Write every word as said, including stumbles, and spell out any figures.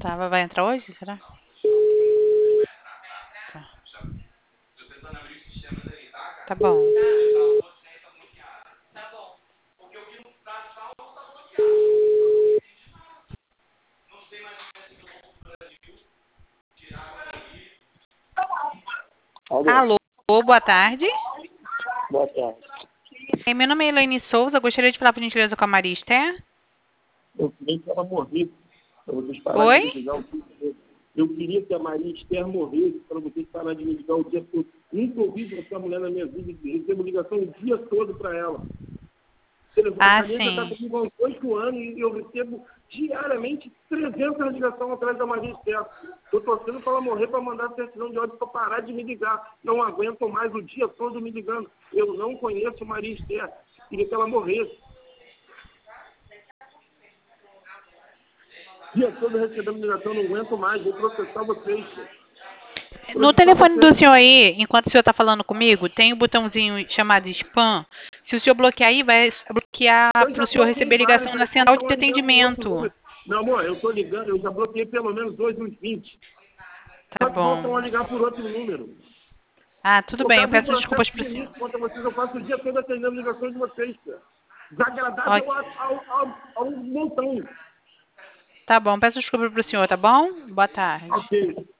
Tá, vai entrar hoje, será? Tá. Tá bom. Alô, Alô, boa tarde. boa tarde. Eh, Meu nome é Elaine Souza, gostaria de falar por gentileza com a Maria Esther. Eu queria que ela morresse, para vocês pararem Oi? de me ligar o dia todo. Eu queria que a Maria Esther morresse, para vocês pararem de me ligar o dia todo. Nunca ouvi essa mulher na minha vida, e recebo ligação o dia todo para ela. Ah, A Maria está sim. comigo há uns oito anos e eu recebo diariamente trezentas ligações atrás da Maria Esther. Estou torcendo para ela morrer, para mandar certidão de óbito, para parar de me ligar. Não aguento mais o dia todo me ligando. Eu não conheço Maria Esther. Queria que ela morresse. Dia todo recebendo ligação, não aguento mais, vou processar vocês. No telefone do senhor aí, enquanto o senhor está falando comigo, tem um botãozinho chamado spam. Se o senhor bloquear aí, vai bloquear Eu para já o senhor bloqueei receber vários, ligação na mas central estão de ligando para um outro atendimento. número. Meu amor, eu estou ligando, eu já bloqueei pelo menos dois uns vinte. Tá Só que bom. voltam a ligar por outro número. Ah, tudo Por bem, eu causa de um peço processo desculpas para o senhor. político contra vocês, eu passo o dia todo atendendo ligações de vocês, cara. Desagradável Ok. ao, ao, ao, ao montão. Tá bom, peço desculpas para o senhor, tá bom? Boa tarde. Ok.